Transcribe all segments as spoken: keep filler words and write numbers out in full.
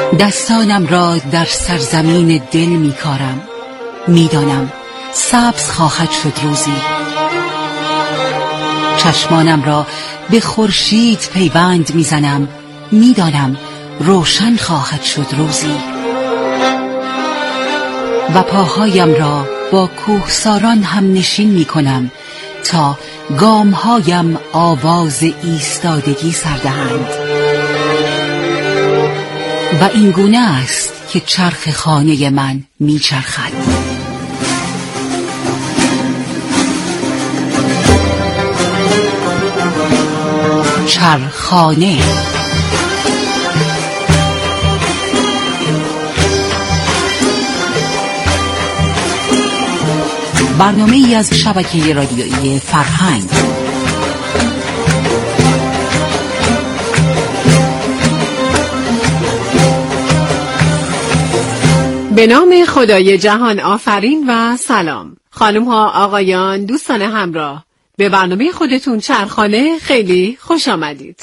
دستانم را در سرزمین دل می کارم، می دانم سبز خواهد شد روزی. چشمانم را به خورشید پیوند می زنم، می دانم روشن خواهد شد روزی. و پاهایم را با کوهساران هم نشین می کنم تا گامهایم آواز ایستادگی سردهند. و این گونه است که چرخ خانه من می چرخد. چرخانه. برنامه ای از شبکه رادیویی فرهنگ. به نام خدای جهان آفرین و سلام. خانم ها، آقایان، دوستان همراه، به برنامه خودتون چرخانه خیلی خوش آمدید.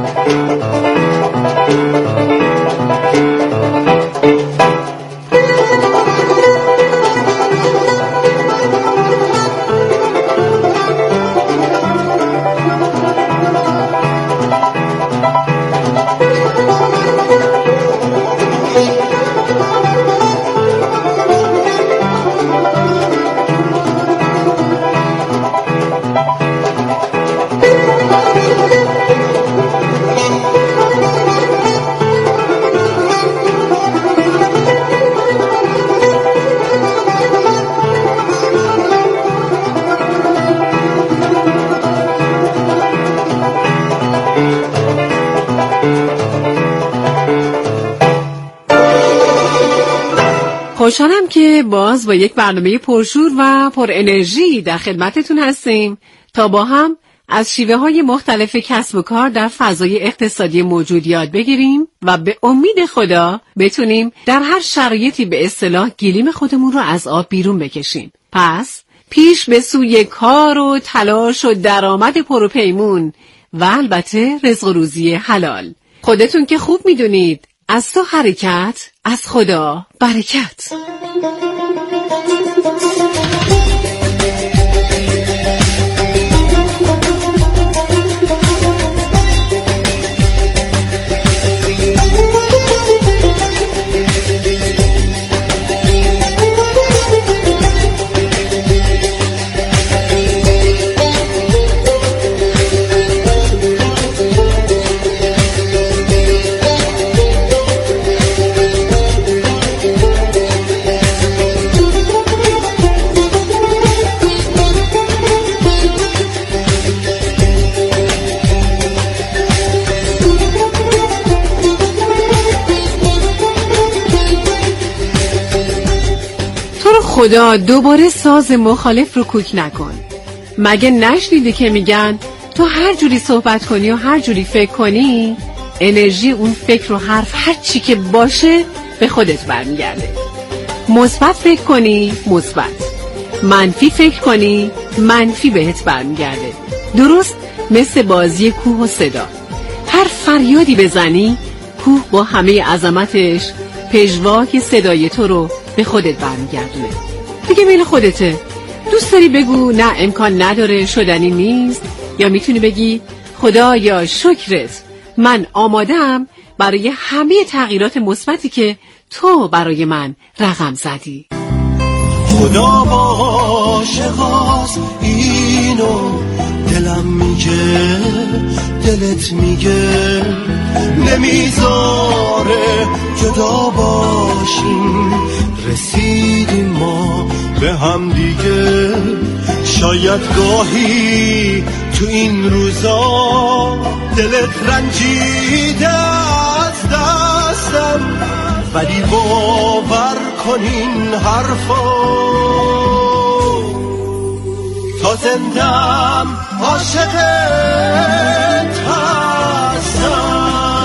خوشحالم که باز با یک برنامه پرشور و پر انرژی در خدمتتون هستیم تا با هم از شیوه های مختلف کسب و کار در فضای اقتصادی موجود یاد بگیریم و به امید خدا بتونیم در هر شرایطی به اصطلاح گلیم خودمون رو از آب بیرون بکشیم. پس پیش به سوی کار و تلاش و درآمد پروپیمون و البته رزق و روزی حلال. خودتون که خوب میدونید از تو حرکت، از خدا برکت. خدا دوباره ساز مخالف رو کوک نکن. مگه نشنیده که میگن تو هر جوری صحبت کنی و هر جوری فکر کنی، انرژی اون فکر و حرف هر چی که باشه به خودت برمیگرده. مثبت فکر کنی مثبت، منفی فکر کنی منفی بهت برمیگرده. درست مثل بازی کوه و صدا، هر فریادی بزنی کوه با همه عظمتش پژواک صدای تو رو به خودت برمیگردونه. دیگه میل خودته. دوست داری بگو نه امکان نداره، شدنی نیست، یا میتونی بگی خدایا شکرت، من آماده‌ام برای همه تغییرات مثبتی که تو برای من رقم زدی. خدا با عاشقاست اینو دلم میگه، دلت میگه نمیذاره جدا باشیم، رسیدیم ما به هم دیگه. شاید گاهی تو این روزا دلت رنجیده از دستم، ولی باور کن این حرفا تا زندم عاشقت هستم.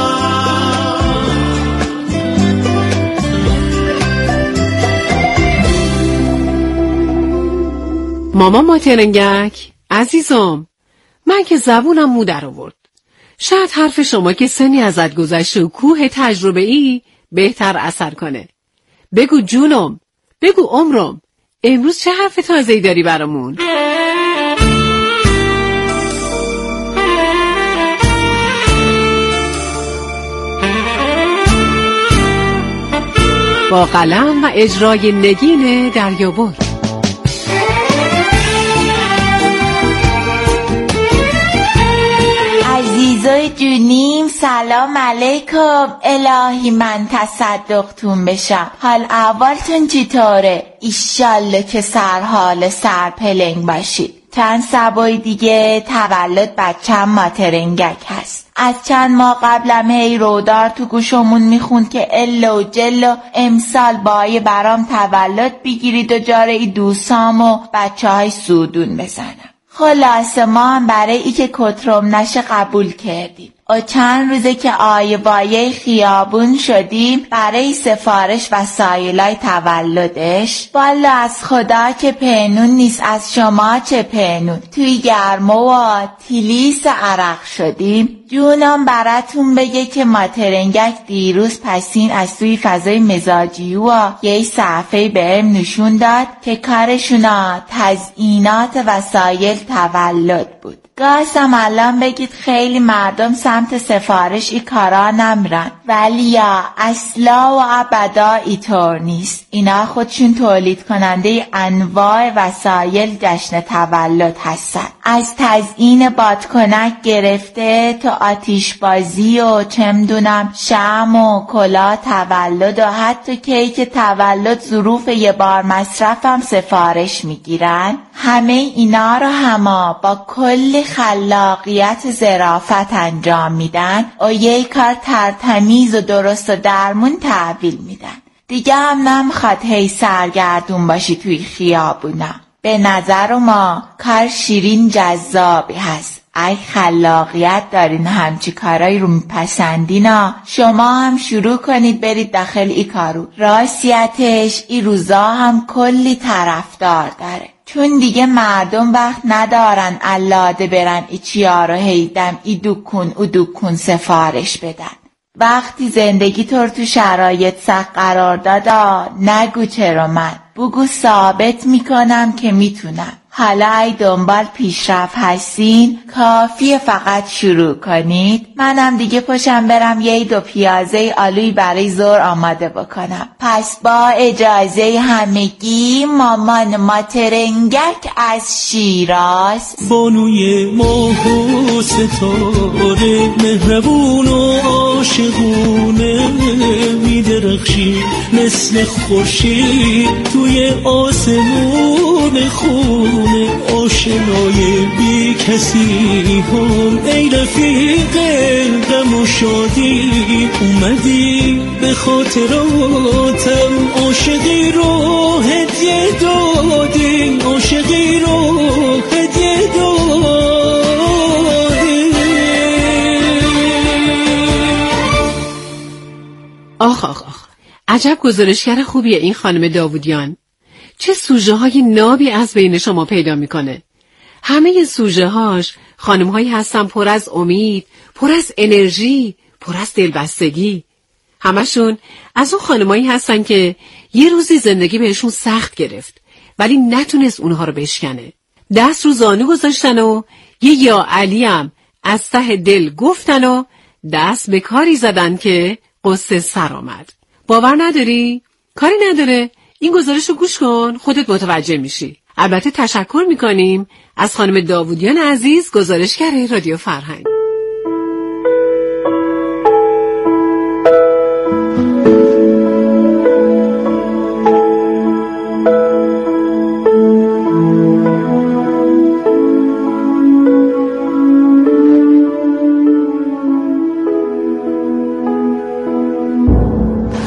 ماما ماترنگک عزیزم، من که زبونم مو در آورد. شاید حرف شما که سنی ازت گذشته و کوه تجربه ای بهتر اثر کنه. بگو جونم، بگو عمرم، امروز چه حرف تازه‌ای داری برامون؟ با قلم و اجرای نگین دریابر. عزیزای جونیم سلام علیکم. الهی من تصدقتون بشم. حال احوالتون چطوره؟ ایشالله که سرحال سرپلنگ باشید. چند سبای دیگه تولد بچم ماترنگک هست. از چند ماه قبلم هی رودار تو گوشمون میخوند که الو جلو امسال بای برام تولد بگیرید و جاره ای دوستام و بچه های سودون بزنم. خلاصه ما هم برای ای که کترم نشه قبول کردیم و چند روزه که آیه بایه خیابون شدیم برای سفارش وسایلای تولدش. والا از خدا که پنون نیست، از شما چه پنون. توی گرما و تیلیس عرق شدیم. جونم براتون بگه که ماترنگک دیروز پسین از توی فضای مزاجی و یه صفحه بهم نشون داد که کارشونا تزیینات وسایل تولد بود. گاسم الان بگید خیلی مردم سمت سفارش ای کارا نمیرن، ولی یا اصلا و ابدا ایطور نیست. اینا خودشون تولید کننده انواع وسایل جشن تولد هستن. از تزیین بادکنک گرفته تا آتیش بازی و چمدونم شم و کلا تولد و حتی کیک تولد ظروف یه بار مصرفم سفارش میگیرن. همه اینا رو هما با کل خلاقیت ظرافت انجام میدن و یه کار ترتمیز و درست و درمون تحویل میدن. دیگه هم نمیخواد هی سرگردون باشی توی خیابونا. به نظر ما کار شیرین جذابی هست. ای خلاقیت دارین همچی کارایی رو میپسندینا، شما هم شروع کنید برید داخل ای کارو. راستیتش ای روزا هم کلی طرفدار داره، چون دیگه مردم وقت ندارن الاده برن ای چیا رو هیدم ای دکون او دکون سفارش بدن. وقتی زندگی طور تو شرایط سخت قرار دادا نگو چرا من، بگو ثابت میکنم که میتونم. حالا ای دنبال پیشرفت هستین کافیه فقط شروع کنید. منم دیگه پشم برم یه دو پیازه آلوی برای ظهر آماده بکنم. پس با اجازه همگی مامان ماترنگک از شیراز، بانوی ماه و ستاره مهربون و عاشقونه میدرخشی مثل خورشید توی آسمون خونه. آشنای بی کسی هم ای رفیق غم و شادی، اومدی به خاطراتم عاشقی رو هدیه دادی، عاشقی رو هدیه دادی. آخ آخ آخ، عجب گزارشگر خوبیه این خانم داوودیان. چه سوژه های نابی از بین شما پیدا میکنه. همه سوژه هاش خانم هایی هستن پر از امید، پر از انرژی، پر از دلبستگی. همشون از اون خانم هایی هستن که یه روزی زندگی بهشون سخت گرفت ولی نتونست اونها رو بشکنه. دست رو زانو گذاشتن و یه یا علی هم از ته دل گفتن و دست به کاری زدن که قصه سر آمد. باور نداری؟ کاری نداره. این گزارش رو گوش کن، خودت متوجه میشی. البته تشکر میکنیم از خانم داوودیان عزیز، گزارشگر رادیو فرهنگ.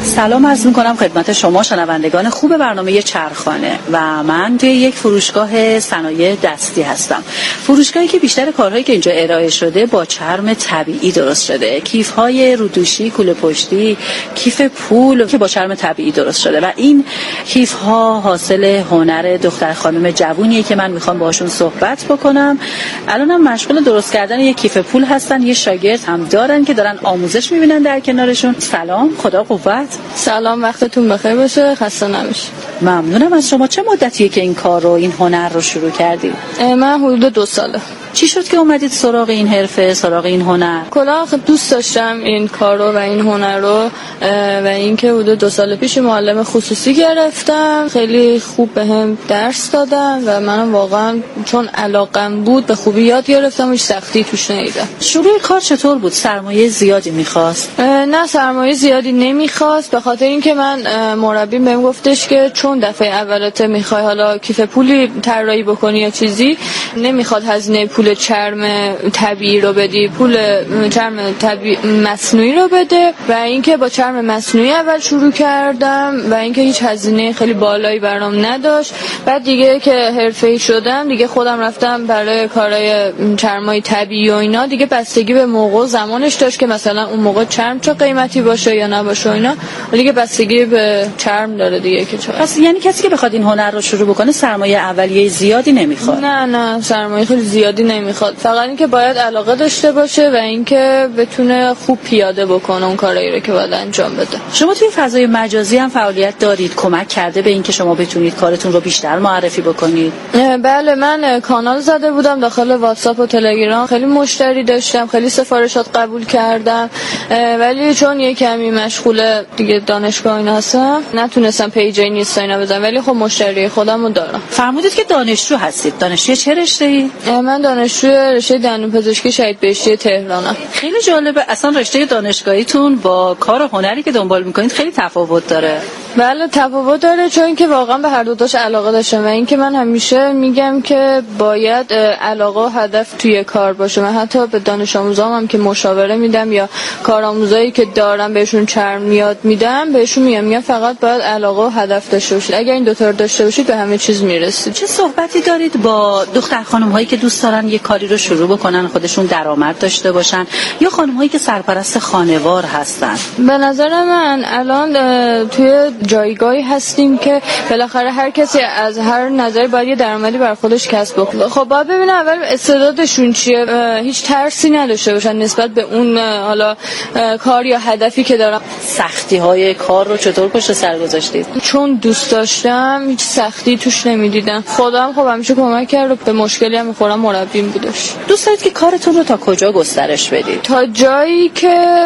سلام عرض می‌کنم خدمت شما شنوندگان خوب برنامه چرخانه و من توی یک فروشگاه صنایع دستی هستم. فروشگاهی که بیشتر کارهایی که اینجا ارائه شده با چرم طبیعی درست شده. کیف‌های رودوشی، کوله پشتی، کیف پول که با چرم طبیعی درست شده و این کیف‌ها حاصل هنر دختر خانم جوونیه که من می‌خوام باهاشون صحبت بکنم. الانم مشغول درست کردن یک کیف پول هستن. یه شاگرد هم دارن که دارن آموزش می‌بینن در کنارشون. سلام، خدا قوت. سلام، وقتتون بخیر باشه، خسته نباشید. ممنونم از شما. چه مدتیه که این کار رو، این هنر رو شروع کردید؟ من حدود دو ساله. چی شد که اومدید سراغ این حرفه، سراغ این هنر؟ کلا خیلی دوست داشتم این کار رو و این هنر رو و اینکه حدود دو سال پیش معلم خصوصی گرفتم، خیلی خوب بهم درس دادن و منم واقعا چون علاقم بود به خوبی یاد گرفتم و هیچ سختی توش ندیدم. شروع کار چطور بود؟ سرمایه زیادی می‌خواست؟ نه، سرمایه زیادی نمی‌خواست، به خاطر اینکه من مربیم بهم گفتش که چون دفعه اولت می‌خوای حالا کیف پولی طراحی بکنی یا چیزی، نمی‌خواد هزینه پول چرم طبیعی رو بدی، پول چرم طبیعی مصنوعی رو بده و اینکه با چرم مصنوعی اول شروع کردم و اینکه هیچ هزینه خیلی بالایی برام نداشت. بعد دیگه که حرفه‌ای شدم دیگه خودم رفتم برای کارهای چرمای طبیعی و اینا، دیگه بستگی به موقع و زمانش داشت که مثلا اون موقع چرم چه قیمتی باشه یا نباشه و اینا، دیگه بستگی به چرم داره دیگه که چه. پس یعنی کسی که بخواد این هنر رو شروع بکنه سرمایه اولیه زیادی نمیخواد؟ نه نه، سرمایه خیلی زیادی نمیخواد، فقط اینکه باید علاقه داشته باشه و اینکه بتونه خوب پیاده بکنه اون کارایی رو که باید انجام بده. شما توی فضای مجازی هم فعالیت دارید؟ کمک کرده به اینکه شما بتونید کارتون رو بیشتر معرفی بکنید؟ بله، من کانال زده بودم داخل واتساپ و تلگرام، خیلی مشتری داشتم، خیلی سفارشات قبول کردم، ولی چون یه کمی مشغول دیگه دانشگاه اینا هستم نتونستم پیج اینستا اینا بزنم، ولی خب مشتری خودم رو دارم. فرمودید که دانشجو هستید. دانشجو چه رشته‌ای؟ من دانشجو رشته دندونپزشکی شهید بهشتی تهرانم. خیلی جالبه، اصلا رشته دانشگاهیتون با کار هنری که دنبال میکنید خیلی تفاوت داره. بله تفاوت داره، چون که واقعا به هر دو تاش علاقه داشتم و اینکه من همیشه میگم که باید علاقه و هدف توی کار باشه. من حتی به دانش آموزام هم که مشاوره میدم یا کارآموزایی که دارم بهشون چرم یاد میدم، بهشون میگم میگم فقط باید علاقه و هدف داشته باشید. اگر این دو تا رو داشته باشید به همه چیز میرسید. چه صحبتی دارید با دختر خانم هایی که دوست دارن یه کاری رو شروع بکنن، خودشون درآمد داشته باشن، یا خانم هایی که سرپرست خانوار هستن؟ به نظر من الان توی جایگاهی هستیم که بالاخره هر کسی از هر نظری باید یه درآمدی بر خودش کسب بکنه. خب باید ببینم اول استعدادشون چیه، هیچ ترسی نداشته باشن نسبت به اون حالا کار یا هدفی که دارن. سختی های کار رو چطور پشت سر گذاشتید؟ چون دوست داشتم هیچ سختی توش نمیدیدم. خودم خب همیشه کمک کرد و به مشکلی هم میخورم مربیم بودش. دوست دارید که کارتون رو تا کجا گسترش بدید؟ تا جایی که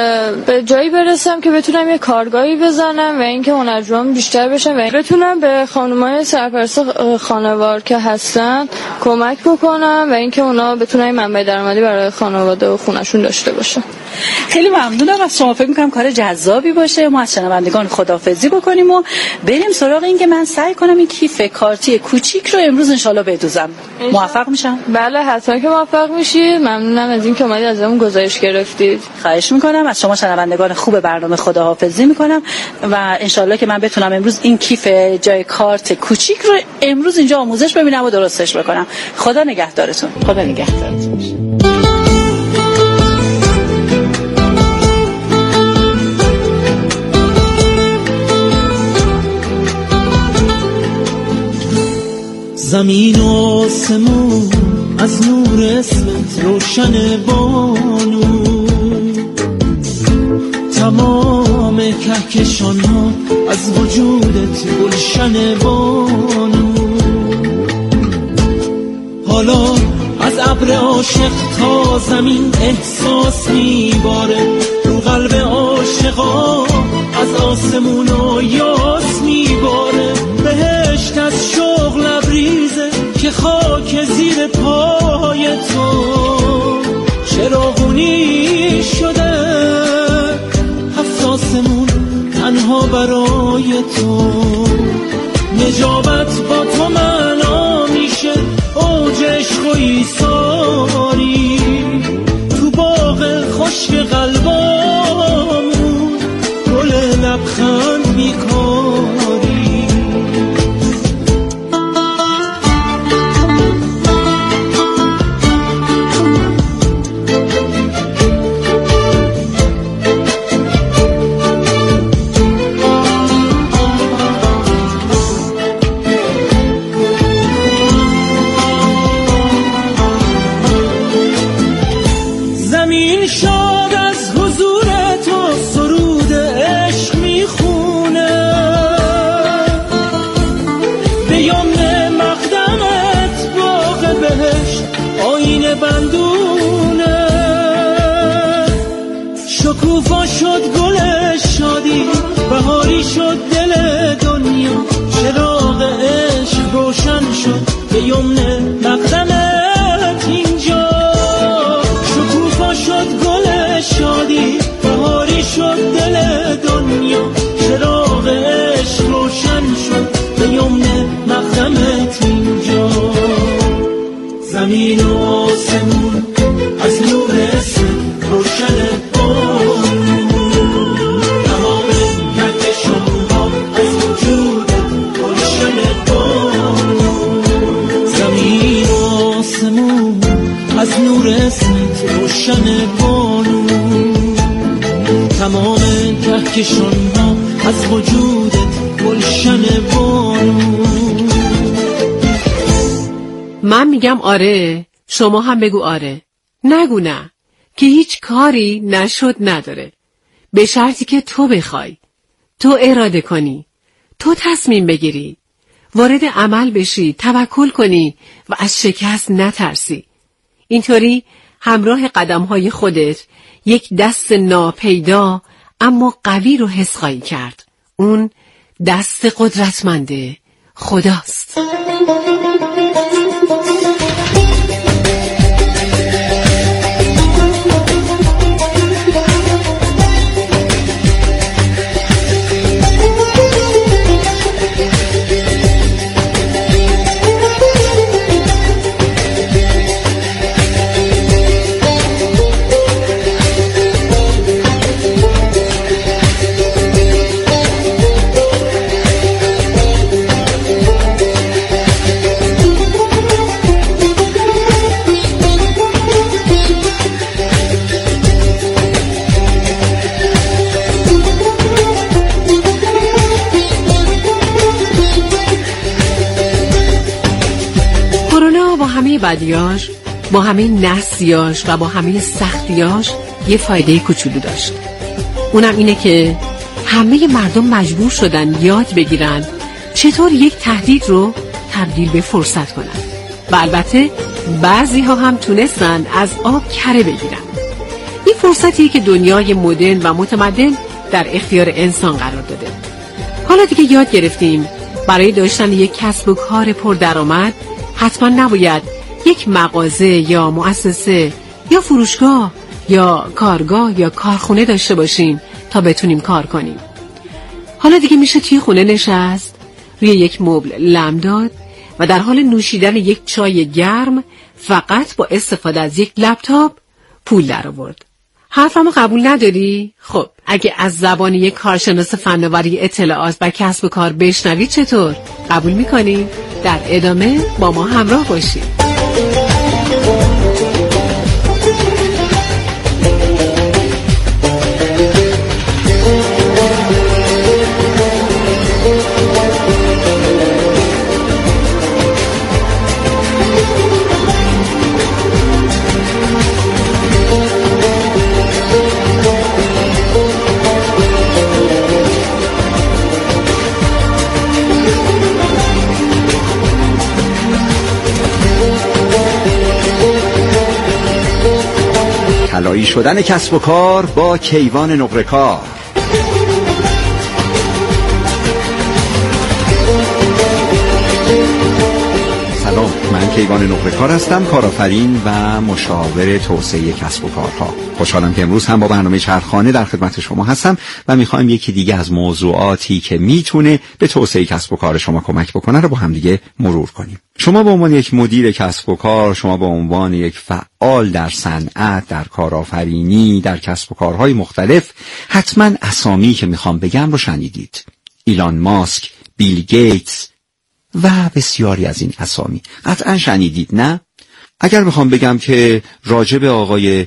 به جایی برسم که بتونم یه کارگاهی بزنم و اینکه هنرجوام بیشتر بشن و بتونم به خانم‌های سرپرست خانوار که هستن کمک بکنم و اینکه اونا بتونن منبع درآمدی برای خانواده و خونه‌شون داشته باشن. خیلی ممنونم از شما. فکر می‌کنم کار جذابی باشه. ما از شنوندگان خداحافظی بکنیم و بریم سراغ این که من سعی کنم این کیف کارتی کوچیک رو امروز انشالله بدوزم. موفق میشم؟ بله حتما که موفق میشید. ممنونم از اینکه اومدید ازمون گزارش گرفتید. خواهش می‌کنم. از شما شنوندگان خوب برنامه خداحافظی می‌کنم و انشالله که من بتونم امروز این کیف جای کارت کوچیک رو امروز اینجا آموزش ببینم و درستش بکنم. خدا نگهدارتون. خدا نگهدارتون. زمین و آسمون از نور اسمت روشن بانو، تمام کهکشان ها از وجودت گلشن بانو. حالا از ابر عاشق تا زمین احساس میباره، رو قلب عاشقا از آسمون و یاس میباره. بهشت از شوق لبریزه که خاک زیر پای تو چراغونی شده، هفت آسمون تنها برای تو. نجابت با تو معنا میشه، اوج عشق و ایثاری تو باغ خشک قلبامون. گل لبخند بیکاری. شکوفا شد گل شادی، بهاری شد دل دنیا، چراغ عشق روشن شد به یمن مقدمت اینجا. شکوفا شد گل شادی، بهاری شد دل دنیا، چراغ عشق روشن شد به یمن مقدمت اینجا. زمین و آسمون از نور اسم روشن از نور اسمت روشن بانو، تمام کهکشان ها از وجودت گلشن بانو. من میگم آره، شما هم بگو آره. نگو نه، که هیچ کاری نشد نداره، به شرطی که تو بخوای، تو اراده کنی، تو تصمیم بگیری، وارد عمل بشی، توکل کنی و از شکست نترسی. اینطوری همراه قدم‌های خودت یک دست ناپیدا اما قوی رو حس خواهی کرد. اون دست قدرتمند خداست. بدیاش، با همه نسیاش و با همه سختیاش یه فایده کوچولو داشت. اونم اینه که همه مردم مجبور شدن یاد بگیرن چطور یک تهدید رو تبدیل به فرصت کنن و البته بعضی ها هم تونستن از آب کره بگیرن. این فرصتی که دنیای مدرن و متمدن در اختیار انسان قرار داده. حالا دیگه یاد گرفتیم برای داشتن یک کسب و کار پردرآمد حتما نباید یک مغازه یا مؤسسه یا فروشگاه یا کارگاه یا کارخونه داشته باشیم تا بتونیم کار کنیم. حالا دیگه میشه توی خونه نشست، روی یک مبل لم داد و در حال نوشیدن یک چای گرم فقط با استفاده از یک لپتاپ پول در آورد. حرفمو قبول نداری؟ خب اگه از زبان یک کارشناس فناوری اطلاعات و کسب و کار بشنوی چطور؟ قبول میکنی؟ در ادامه با ما همراه باشید. طلایی شدن کسب و کار با کیوان نقره‌کار. سلام، من کیوان نقره‌کار هستم، کارآفرین و مشاور توسعه کسب و کارها. خوشحالم که امروز هم با برنامه چرخانه در خدمت شما هستم و میخوایم یکی دیگه از موضوعاتی که میتونه به توسعه کسب و کار شما کمک بکنه رو با هم دیگه مرور کنیم. شما به عنوان یک مدیر کسب و کار، شما به عنوان یک فعال در صنعت، در کارآفرینی، در کسب و کارهای مختلف، حتما اسامی که میخوام بگم رو شنیدید. ایلان ماسک، بیل گیتس و بسیاری از این اسامی قطعا شنیدید، نه؟ اگر بخوام بگم که راجع به آقای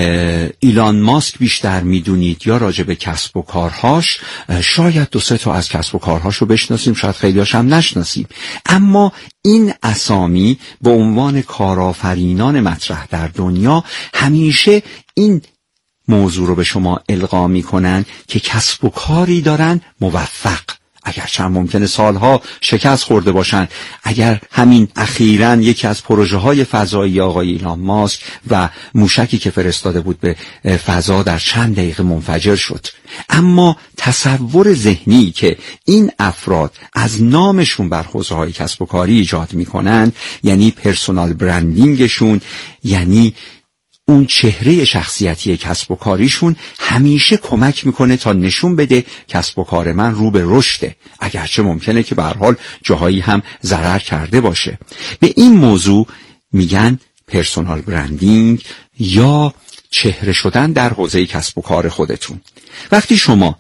ایلان ماسک بیشتر میدونید یا راجع به کسب و کارهاش، شاید دو سه تا از کسب و کارهاش رو بشناسیم، شاید خیلیاش هم نشناسیم، اما این اسامی به عنوان کارآفرینان مطرح در دنیا همیشه این موضوع رو به شما القا میکنن که کسب و کاری دارن موفق، اگرچه ممکنه سالها شکست خورده باشن. اگر همین اخیراً یکی از پروژه های فضایی آقای ایلان ماسک و موشکی که فرستاده بود به فضا در چند دقیقه منفجر شد، اما تصور ذهنی که این افراد از نامشون بر حوزه های کسب و کاری ایجاد میکنن، یعنی پرسونال برندینگشون، یعنی اون چهره شخصیتی کسب و کاریشون، همیشه کمک میکنه تا نشون بده کسب و کار من رو به رشده، اگرچه ممکنه که به هر حال جاهایی هم ضرر کرده باشه. به این موضوع میگن پرسونال برندینگ یا چهره شدن در حوزه کسب و کار خودتون. وقتی شما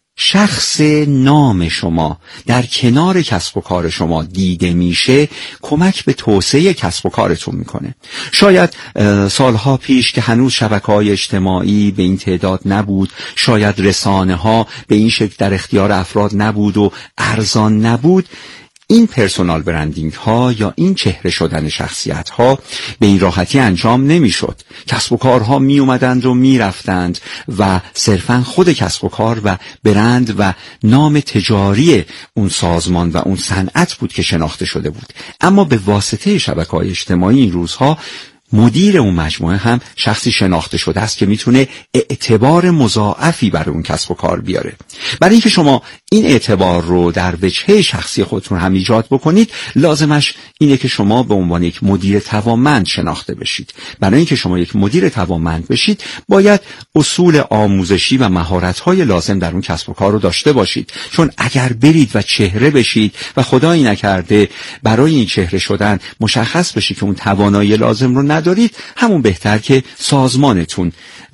شخص نام شما در کنار کسب و کار شما دیده میشه، کمک به توسعه کسب و کارتون میکنه. شاید سالها پیش که هنوز شبکه‌های اجتماعی به این تعداد نبود، شاید رسانه ها به این شکل در اختیار افراد نبود و ارزان نبود، این پرسونال برندینگ ها یا این چهره شدن شخصیت ها به این راحتی انجام نمی شد. کسب و کارها می اومدند و می رفتند و صرفاً خود کسب و کار و برند و نام تجاری اون سازمان و اون صنعت بود که شناخته شده بود. اما به واسطه شبکه‌های اجتماعی این روزها مدیر اون مجموعه هم شخصی شناخته شده است که میتونه اعتبار مضاعفی برای اون کسب و کار بیاره. برای اینکه شما این اعتبار رو در وجهه شخصی خودتون هم ایجاد بکنید، لازمش اینه که شما به عنوان یک مدیر توانمند شناخته بشید. برای اینکه شما یک مدیر توانمند بشید، باید اصول آموزشی و مهارت‌های لازم در اون کسب و کار رو داشته باشید. چون اگر برید و چهره بشید و خدایی نکرده برای این چهره شدن مشخص بشه که اون توانایی لازم رو ندارید، همون بهتر که سازمانتون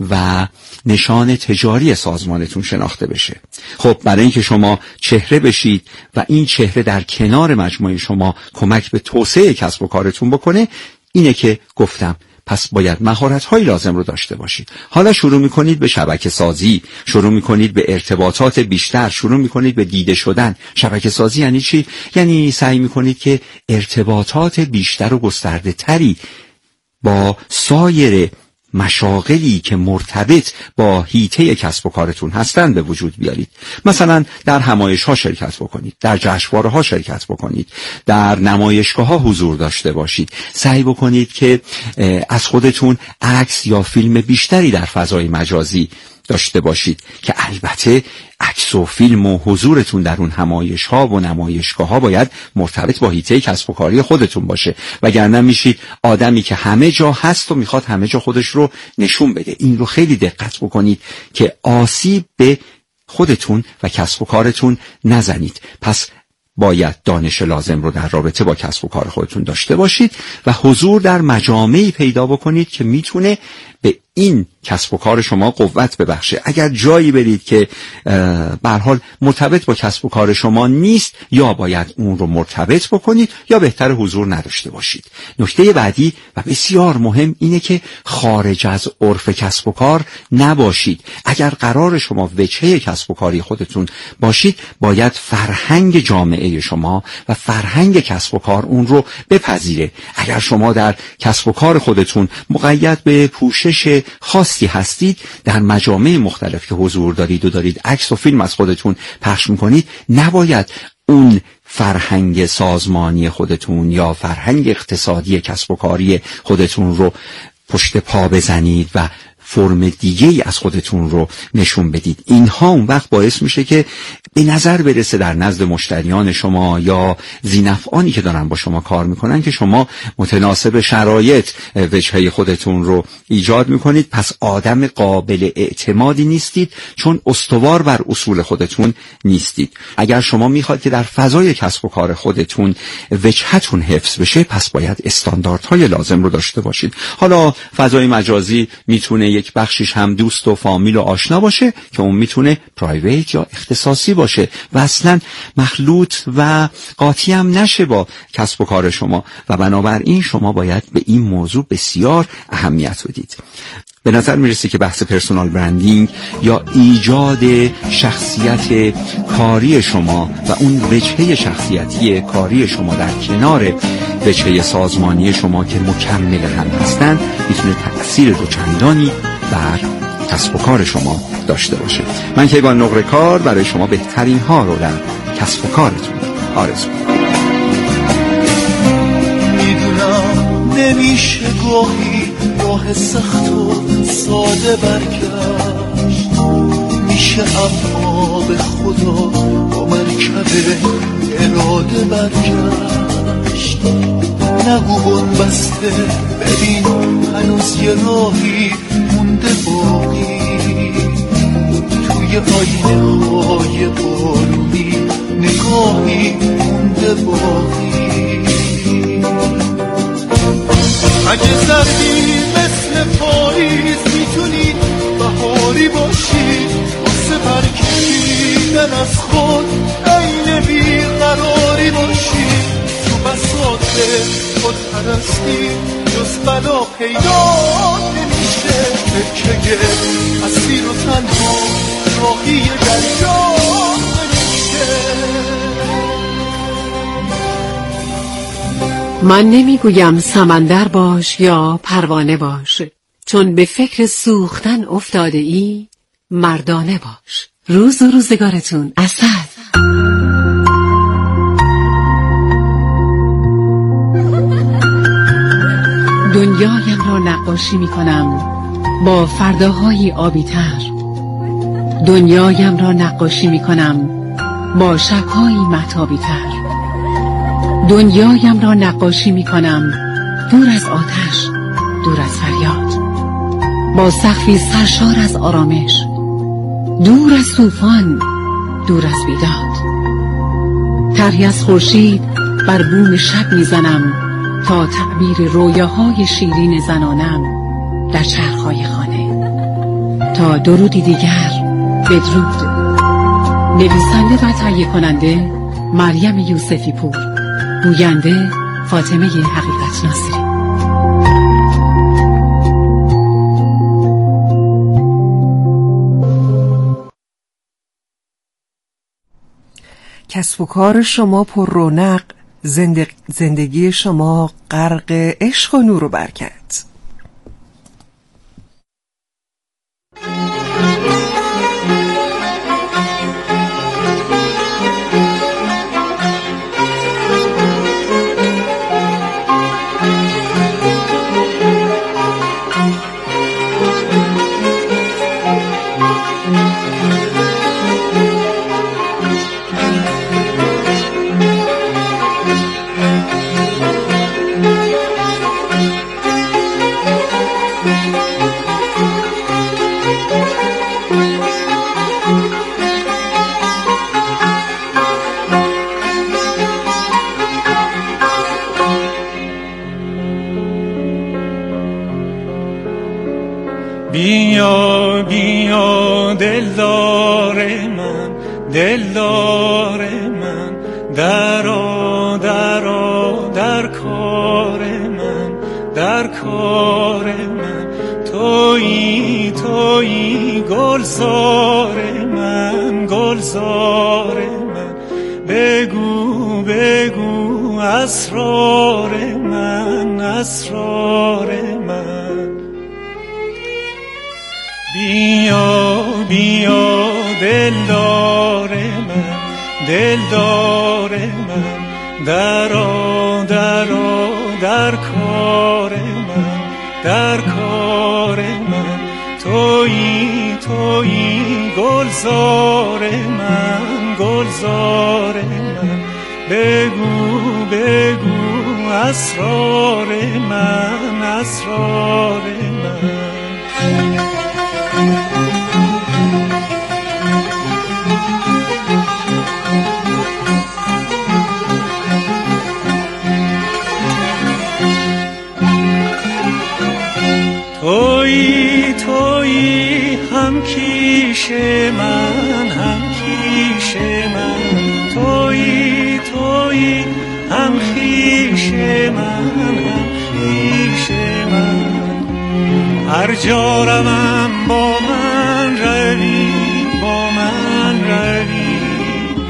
و نشان تجاری سازمانتون شناخته بشه. خب برای اینکه شما چهره بشید و این چهره در کنار مجموعه شما کمک به توسعه کسب و کارتون بکنه، اینه که گفتم پس باید مهارت‌های لازم رو داشته باشید. حالا شروع می‌کنید به شبکه سازی، شروع می‌کنید به ارتباطات بیشتر، شروع می‌کنید به دیده شدن. شبکه سازی یعنی چی؟ یعنی سعی می‌کنید که ارتباطات بیشتر و گسترده‌تری با سایر مشاغلی که مرتبط با حیطه کسب و کارتون هستن به وجود بیارید. مثلا در همایش ها شرکت بکنید، در جشنواره ها شرکت بکنید، در نمایشگاه ها حضور داشته باشید. سعی بکنید که از خودتون عکس یا فیلم بیشتری در فضای مجازی داشته باشید که البته عکس و فیلم و حضورتون در اون همایش ها و نمایشگاه ها باید مرتبط با حیطه کسب و کاری خودتون باشه، وگرنه میشید آدمی که همه جا هست و میخواد همه جا خودش رو نشون بده. این رو خیلی دقت بکنید که آسیب به خودتون و کسب و کارتون نزنید. پس باید دانش لازم رو در رابطه با کسب و کار خودتون داشته باشید و حضور در مجامعی پیدا بکنید که میتونه به این کسب و کار شما قوت ببخشه. اگر جایی برید که به هر حال مرتبط با کسب و کار شما نیست، یا باید اون رو مرتبط بکنید یا بهتر حضور نداشته باشید. نکته بعدی و بسیار مهم اینه که خارج از عرف کسب و کار نباشید. اگر قرار شما وجهه کسب و کاری خودتون باشید، باید فرهنگ جامعه شما و فرهنگ کسب و کار اون رو بپذیره. اگر شما در کسب و کار خودتون مقید به پوشش خاصی هستید، در مجامع مختلف که حضور دارید و دارید عکس و فیلم از خودتون پخش میکنید، نباید اون فرهنگ سازمانی خودتون یا فرهنگ اقتصادی کسب و کاری خودتون رو پشت پا بزنید و فرم دیگه ای از خودتون رو نشون بدید. اینها اون وقت باعث میشه که به نظر برسه در نزد مشتریان شما یا ذی‌نفعانی که دارن با شما کار میکنن که شما متناسب شرایط وجهه خودتون رو ایجاد میکنید، پس آدم قابل اعتمادی نیستید، چون استوار بر اصول خودتون نیستید. اگر شما میخواد که در فضای کسب و کار خودتون وجهتون حفظ بشه، پس باید استانداردهای لازم رو داشته باشید. حالا فضای مجازی میتونه یک بخشیش هم دوست و فامیل و آشنا باشه که اون میتونه پرایویت یا اختصاصی باشه و اصلا مخلوط و قاطی هم نشه با کسب و کار شما و بنابراین شما باید به این موضوع بسیار اهمیت بدید. به نظر میرسه که بحث پرسونال برندینگ یا ایجاد شخصیت کاری شما و اون وجهه شخصیتی کاری شما در کنار وجهه سازمانی شما که مکمل هم هستند میتونه تأثیر دوچندانی بر کسب و کار شما داشته باشه. من کیوان نقره کار برای شما بهترین ها رو در کسب و کارتون آرزو می‌کنم. میدونم نمیشه گاهی راه سخت و ساده برگشت، میشه اما به خدا با مرکب اراده برگشت. نگو بند بسته، ببین هنوز یه راهی مونده باقی، توی آینه های بارونی نگاهی مونده باقی. اگه زردی مثل پاییز میتونی بهاری باشی، واسه برکشیدن از خود عین بیقراری باشی. تو بساط خود پرستی جز بلا پیدا نمیشه، تکه اسیر و تنها راهی دریا نمیشه. من نمیگویم سمندر باش یا پروانه باش، چون به فکر سوختن افتاده ای مردانه باش. روز و روزگارتون اسد. دنیایم را نقاشی می کنم با فرداهای آبی تر، دنیایم را نقاشی می کنم با شبهای مهتابی تر، دنیایم را نقاشی می کنم دور از آتش، دور از فریاد، با سقفی سرشار از آرامش، دور از طوفان، دور از بیداد. طرحی از خورشید بر بوم شب می زنم تا تعبیر رویاهای شیرین زنانم در چرخهای خانه. تا درودی دیگر، بدرود. نویسنده و تهیه کننده مریم یوسفی پور، گوینده فاطمه حقیقت ناصری. کسب و کار شما پر رونق، زندگی شما غرق عشق و نور و برکت. بیا بیا دلدار من، دلدار من، درآ درآ در کار من، در کار من. تویی تویی گلزار من، گلزار من. بگو بگو اسرار من، اسرار من. بیا بیا دلدار من، دلدار من، درآ درآ در کار من، در کار من. تویی تویی گلزار من، گلزار من، بگو بگو اسرار من، اسرار من. تویی تویی هم کیش من، هم کیش من، تویی تویی هم خیش من، هم خیش من. هر جا روم با